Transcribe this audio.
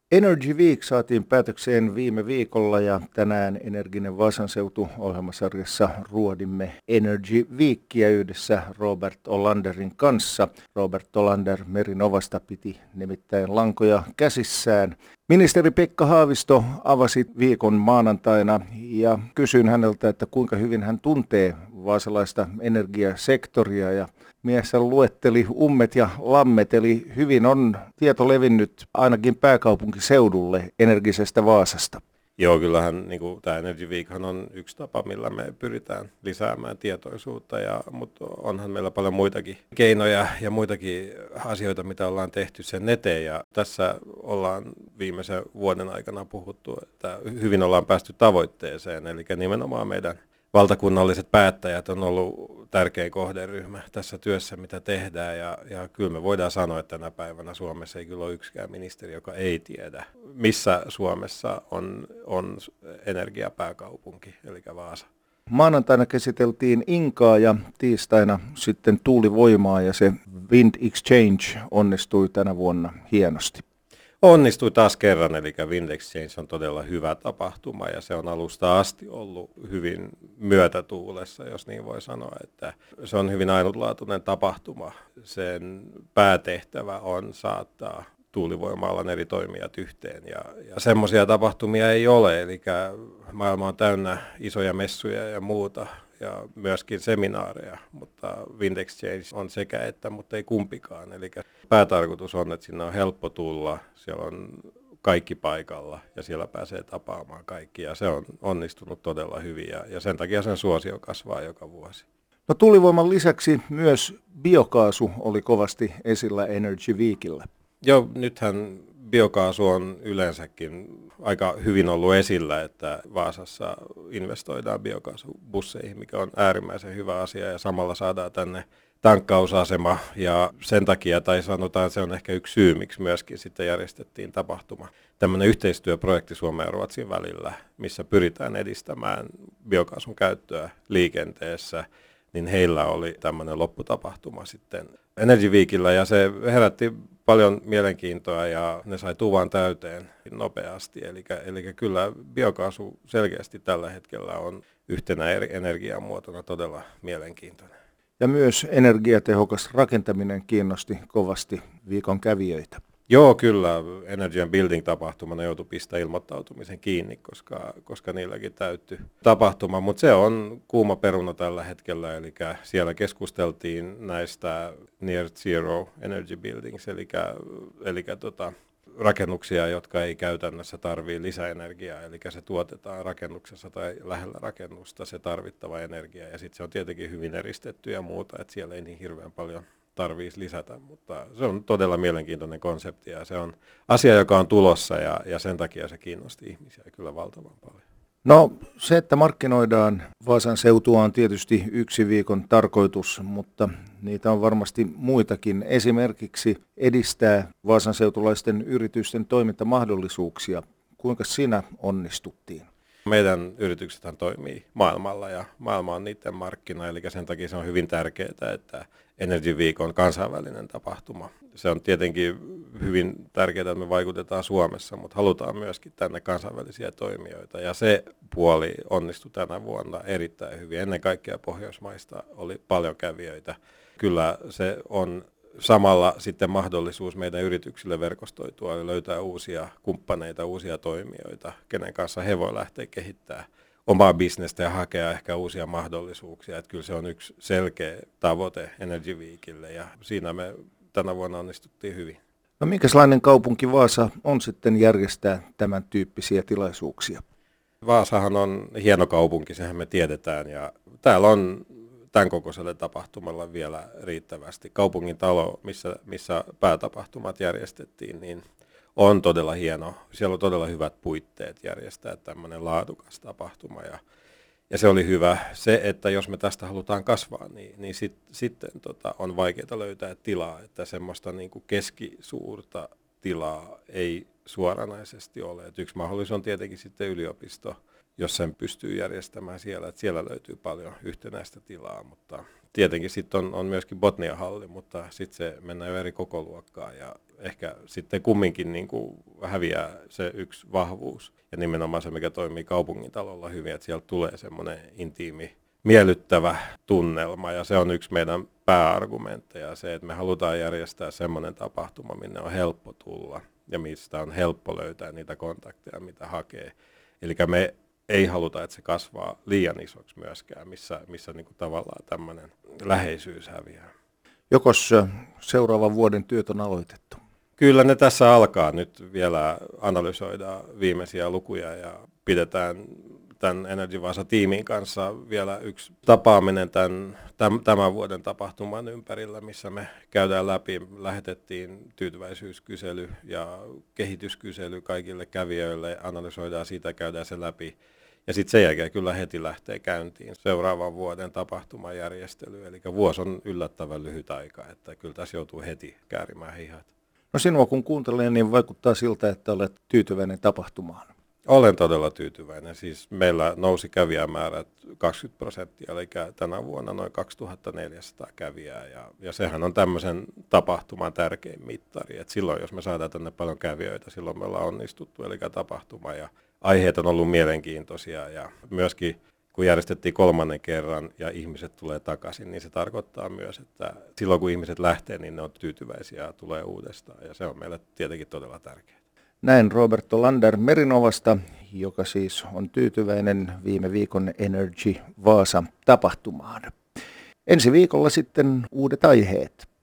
Energy Week saatiin päätökseen viime viikolla ja tänään Energinen Vaasan seutu -ohjelmasarjassa ruodimme Energy Weekia yhdessä Robert Olanderin kanssa. Robert Olander Merinovasta piti nimittäin lankoja käsissään. Ministeri Pekka Haavisto avasi viikon maanantaina ja kysyin häneltä, että kuinka hyvin hän tuntee vaasalaista energiasektoria ja mies luetteli ummet ja lammet, eli hyvin on tieto levinnyt ainakin pääkaupunkiseudulle energisestä Vaasasta. Joo, kyllähän niin tämä Energy Weekhan on yksi tapa, millä me pyritään lisäämään tietoisuutta, mutta onhan meillä paljon muitakin keinoja ja muitakin asioita, mitä ollaan tehty sen eteen. Ja tässä ollaan viimeisen vuoden aikana puhuttu, että hyvin ollaan päästy tavoitteeseen, eli nimenomaan meidän valtakunnalliset päättäjät on ollut tärkein kohderyhmä tässä työssä, mitä tehdään, ja kyllä me voidaan sanoa, että tänä päivänä Suomessa ei kyllä ole yksikään ministeri, joka ei tiedä, missä Suomessa on energiapääkaupunki, eli Vaasa. Maanantaina käsiteltiin Inkaa ja tiistaina sitten tuulivoimaa ja se Wind Exchange onnistui tänä vuonna hienosti. Onnistui taas kerran, eli Wind Exchange on todella hyvä tapahtuma ja se on alusta asti ollut hyvin myötätuulessa, jos niin voi sanoa, että se on hyvin ainutlaatuinen tapahtuma. Sen päätehtävä on saattaa tuulivoima-alan eri toimijat yhteen ja semmoisia tapahtumia ei ole, eli maailma on täynnä isoja messuja ja muuta ja myöskin seminaareja, mutta Wind Exchange on sekä että, mutta ei kumpikaan. Eli päätarkoitus on, että sinne on helppo tulla, siellä on kaikki paikalla ja siellä pääsee tapaamaan kaikki ja se on onnistunut todella hyvin ja sen takia sen suosio kasvaa joka vuosi. No, tuulivoiman lisäksi myös biokaasu oli kovasti esillä Energy Weekillä. Joo, nythän biokaasu on yleensäkin aika hyvin ollut esillä, että Vaasassa investoidaan biokaasubusseihin, mikä on äärimmäisen hyvä asia ja samalla saadaan tänne tankkausasema ja sen takia, tai sanotaan, se on ehkä yksi syy, miksi myöskin sitten järjestettiin tapahtuma. Tämmöinen yhteistyöprojekti Suomen ja Ruotsin välillä, missä pyritään edistämään biokaasun käyttöä liikenteessä, niin heillä oli tämmöinen lopputapahtuma sitten Energy Weekillä ja se herätti paljon mielenkiintoa ja ne sai tuvan täyteen nopeasti. Eli kyllä biokaasu selkeästi tällä hetkellä on yhtenä energiamuotona todella mielenkiintoinen. Ja myös energiatehokas rakentaminen kiinnosti kovasti viikon kävijöitä. Joo, kyllä. Energy and Building-tapahtumana joutui pistää ilmoittautumisen kiinni, koska niilläkin täyttyi tapahtuma. Mutta se on kuuma peruna tällä hetkellä, eli siellä keskusteltiin näistä Near Zero Energy Buildings, eli rakennuksia, jotka ei käytännössä tarvitse lisäenergiaa, eli se tuotetaan rakennuksessa tai lähellä rakennusta se tarvittava energia, ja sitten se on tietenkin hyvin eristetty ja muuta, että siellä ei niin hirveän paljon tarvitsisi lisätä, mutta se on todella mielenkiintoinen konsepti ja se on asia, joka on tulossa ja sen takia se kiinnosti ihmisiä kyllä valtavan paljon. No, se, että markkinoidaan Vaasan seutua on tietysti yksi viikon tarkoitus, mutta niitä on varmasti muitakin. Esimerkiksi edistää Vaasan seutulaisten yritysten toimintamahdollisuuksia. Kuinka siinä onnistuttiin? Meidän yrityksethän toimii maailmalla ja maailma on niiden markkina, eli sen takia se on hyvin tärkeää, että Energy Week on kansainvälinen tapahtuma. Se on tietenkin hyvin tärkeää, että me vaikutetaan Suomessa, mutta halutaan myöskin tänne kansainvälisiä toimijoita ja se puoli onnistui tänä vuonna erittäin hyvin. Ennen kaikkea Pohjoismaista oli paljon kävijöitä. Kyllä se on samalla sitten mahdollisuus meidän yrityksille verkostoitua ja löytää uusia kumppaneita, uusia toimijoita, kenen kanssa he voi lähteä kehittämään omaa bisnestä ja hakea ehkä uusia mahdollisuuksia. Että kyllä se on yksi selkeä tavoite Energy Weekille ja siinä me tänä vuonna onnistuttiin hyvin. No, minkälainen kaupunki Vaasa on sitten järjestää tämän tyyppisiä tilaisuuksia? Vaasahan on hieno kaupunki, sehän me tiedetään ja täällä on tämän kokoiselle tapahtumalla vielä riittävästi. Kaupungin talo, missä päätapahtumat järjestettiin, niin on todella hieno. Siellä on todella hyvät puitteet järjestää tämmöinen laadukas tapahtuma ja se oli hyvä. Se, että jos me tästä halutaan kasvaa, niin sitten on vaikeaa löytää tilaa, että semmoista niin kuin keskisuurta tilaa ei suoranaisesti ole. Et yksi mahdollisuus on tietenkin sitten yliopisto jos sen pystyy järjestämään siellä. Että siellä löytyy paljon yhtenäistä tilaa, mutta tietenkin sitten on myöskin Botnia-halli, mutta sitten se mennään jo eri kokoluokkaan ja ehkä sitten kumminkin niin kuin häviää se yksi vahvuus ja nimenomaan se, mikä toimii kaupungintalolla hyvin, että sieltä tulee semmoinen intiimi, miellyttävä tunnelma ja se on yksi meidän pääargumentteja, se, että me halutaan järjestää semmoinen tapahtuma, minne on helppo tulla ja mistä on helppo löytää niitä kontakteja, mitä hakee. Eli me ei haluta, että se kasvaa liian isoksi myöskään, missä niin kuin tavallaan tämmöinen läheisyys häviää. Jokos seuraavan vuoden työt on aloitettu? Kyllä ne tässä alkaa. Nyt vielä analysoidaan viimeisiä lukuja ja pidetään tämän Energy Vaasa-tiimin kanssa vielä yksi tapaaminen tämän vuoden tapahtuman ympärillä, missä me käydään läpi, lähetettiin tyytyväisyyskysely ja kehityskysely kaikille kävijöille, analysoidaan sitä, käydään se läpi. Ja sitten sen jälkeen kyllä heti lähtee käyntiin seuraavan vuoden tapahtumajärjestely, eli vuosi on yllättävän lyhyt aika, että kyllä tässä joutuu heti käärimään hihat. No sinua kun kuuntelee, niin vaikuttaa siltä, että olet tyytyväinen tapahtumaan. Olen todella tyytyväinen. Siis meillä nousi kävijämäärät 20%, eli tänä vuonna noin 2400 kävijää. Ja sehän on tämmöisen tapahtuman tärkein mittari. Et silloin, jos me saadaan tänne paljon kävijöitä, silloin me ollaan onnistuttu, eli tapahtuma. Ja aiheet on ollut mielenkiintoisia. Ja myöskin kun järjestettiin 3. kerran ja ihmiset tulee takaisin, niin se tarkoittaa myös, että silloin kun ihmiset lähtee, niin ne on tyytyväisiä ja tulee uudestaan. Ja se on meille tietenkin todella tärkeää. Näin Robert Olander Merinovasta, joka siis on tyytyväinen viime viikon Energy Vaasa -tapahtumaan. Ensi viikolla sitten uudet aiheet.